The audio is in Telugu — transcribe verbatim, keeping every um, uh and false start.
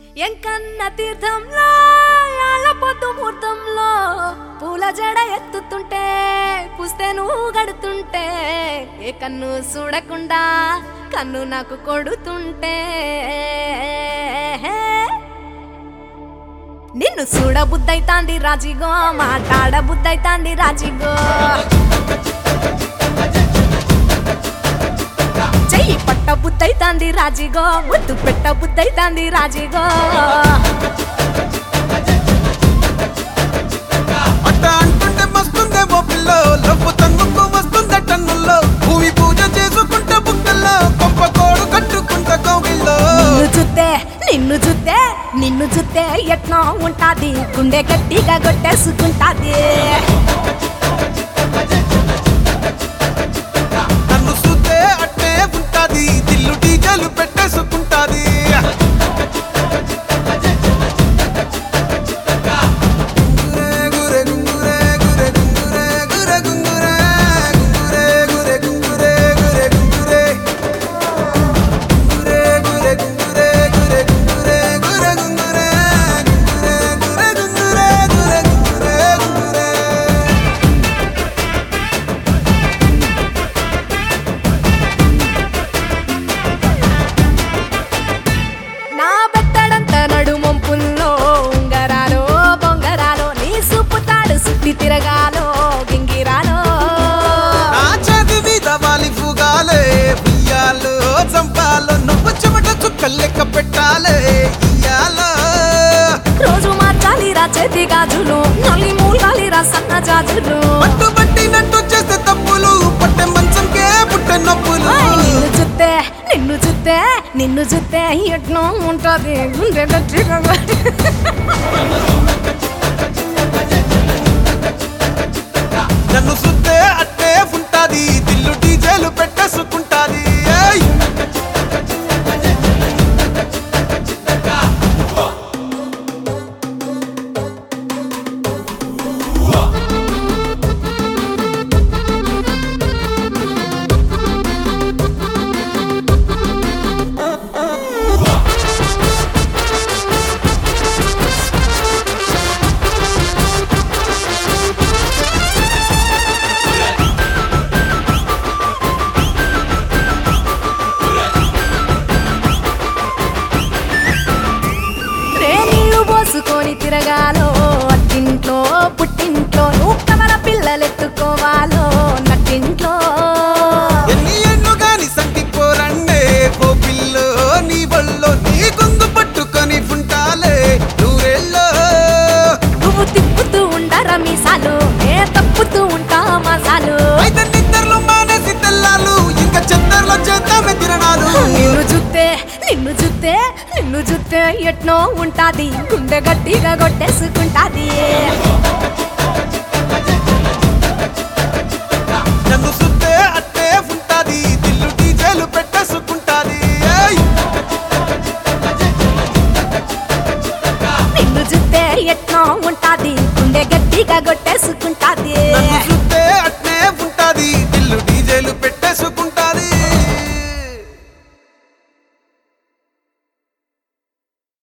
ఎంకన్న తీర్థంలో యాళ్ళ పొద్దు ముహూర్తంలో పూల జడ ఎత్తుతుంటే పుస్తే నువ్వు గడుతుంటే ఏ కన్ను చూడకుండా కన్ను నాకు కొడుతుంటే నిన్ను చూడ బుద్ధైతాంది రాజిగో మాట్లాడ బుద్ధైతాంది రాజిగో చెయ్యి పట్ట బుద్ధైతాంది రాజిగో ముద్దు పెట్ట బుద్ధైతాంది రాజిగో అట్ట అంటుంటే మస్తుందేమో పిల్లో లవ్వు తన్నుకు వస్తుందే టన్నుల్లో భూమి పూజ చేసుకుంటే బుక్కల్లో గొప్ప కోడు కట్టుకుంటే కోవిల్లో నిన్ను చూస్తే నిన్ను చూస్తే నిన్ను చూస్తే ఎట్లా ఉంటాది గుండె గట్టిగా కొట్టేసుకుంటాది నన్ను చూస్తే అట్టే ఉంటాది దిల్లు డీజలు పెట్టేసుకుంటాది నా బెత్తడంత నడుమొంపుల్లో ఉంగరాలో బొంగరాలో నీ సుప్పుతాడు సుట్టి తిరగాలో గింగిరాలో నా చేతి మీద వాలి ఫుగాలే బియ్యాలు చంపాలో నువ్వు చెమట చుక్కలు లెక్క పెట్టాలే ఇయ్యాలో రోజు మార్చాలిరా చేతి గాజులు నల్లి మూలాలిరా సన్న జాజులు పట్టు పట్టినట్టు చేస్తే తప్పులు పట్టే మంచంకే పుట్టే నొప్పులు ఓయ్ నిన్ను చూస్తే నిన్ను చూస్తే నిన్ను చూస్తే ఎట్నో ఉంటది గుండె గట్టిగా నన్ను సుత్తే అట్టే ఉంటాది దిల్లు డీజేలు పెట్టేసుకుంటాది ఏయ్! రే నీళ్లు పోసుకొని తిరగాలో అట్టింట్లో పుట్టింట్లో నువ్వు కవల పిల్లలెత్తుకోవాలో నట్టింట్లో ఎన్ని ఎన్ను గాని సంటి పోరండే ఓ పిల్లో నీ వల్లో నీ గొంతు పట్టుకొని ఉంటాలే నూరేళ్ళో నువ్వు తిప్పుతూ ఉండరా మీసాలు నే తప్పుతూ ఉంటా మసాలు అయితే నిద్రలో మానేసి తెల్లాలు ఇంకా చెత్తర్లో చేద్దామే తిరణాలు నిన్ను చూస్తే నిన్ను చూస్తే నిన్ను చూస్తే ఎట్నో ఉంటాది గుండె గట్టిగా కొట్టేసుకుంటాది నన్ను సుత్తే అట్టే ఉంటాది దిల్లు డీజేలు పెట్టేసుకుంటాది ఏయ్! నిన్ను చూస్తే ఎట్నో ఉంటాది గుండె గట్టిగా కొట్టేసుకుంటాది నన్ను